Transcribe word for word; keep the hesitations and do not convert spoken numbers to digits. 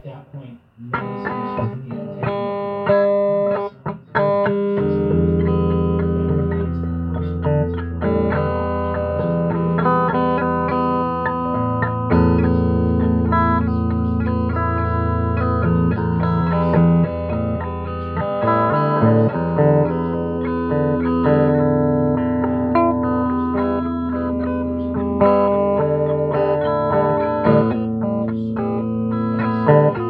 at that point noticing she's again taking a look at the signs and she's noticing that tonight's the first night for her in college. College is always a tough place to get into, and this first night is this first business lesson is kind of just teaching her first fundamentals of working and being in college together and the first night. And uh, just so that that's